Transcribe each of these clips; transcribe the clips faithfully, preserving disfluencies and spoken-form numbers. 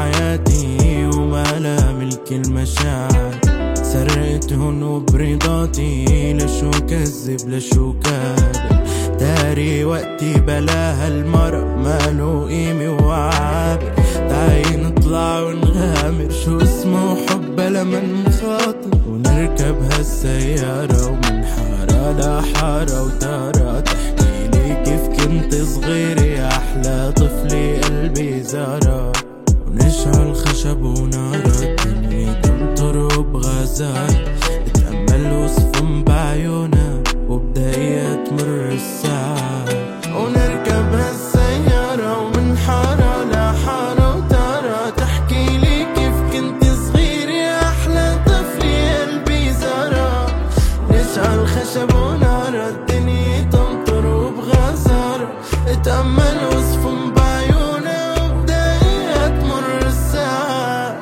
حياتي وما لا ملك المشاعر، سرقتهن وبرضاتي لشو كذب لشو كابر، داري وقتي بلا هالمرق مالو قيمة وعابر، تعي نطلع ونغامر شو اسمه حب لما نخاطر، ونركب هالسيارة ومن حارة لحارة وتارة تحكي لي كيف كنت صغير يا أحلى طفلي قلبي زارة، ونشعل خشب ونار الدنيا تمطر بغازات، اتأمل وصفهم بعيونا وبداية تمر الساعات، ونركب هالسيارة ومن حارة لحارة وتارة تحكي لي كيف كنت صغير يا أحلى طفلي قلبي زارة، نشعل خشب ونار الدنيا تمطر وبغازات، اتأمل وصفهم بعيونا وبداية تمر الساعات.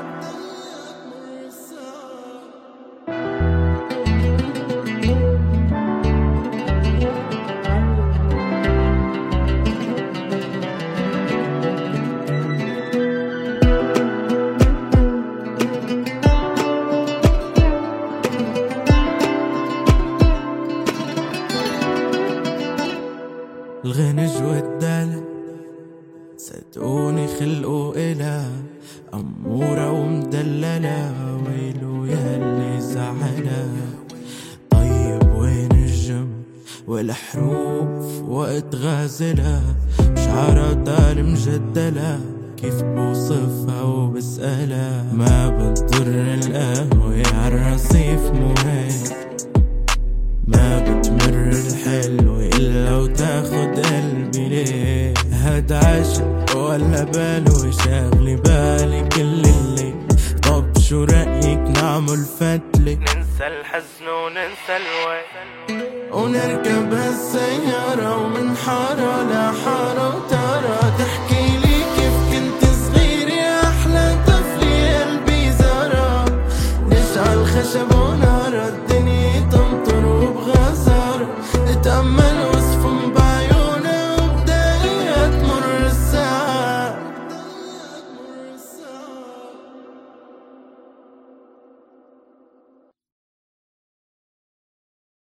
الغنج والدلع صدقوني خلقوا إله أمورة ومدللة، ويلو ياللي زعلها، طيب وين الجم والحروف وقت غازلها، شعرها طال مجدلة كيف بوصفها وبسألها، ما بتضر القهوة عالرصيف مو هيك، ما بتمر الحلوة إلا وتاخد قلبي ليه، هاد عاشق ولا باله شاغلي بالي كل الليل، طب شو رأيك نعمل فتلة ننسى الحزن وننسى الويل، ونركب هالسيارة ومن حارة لحارة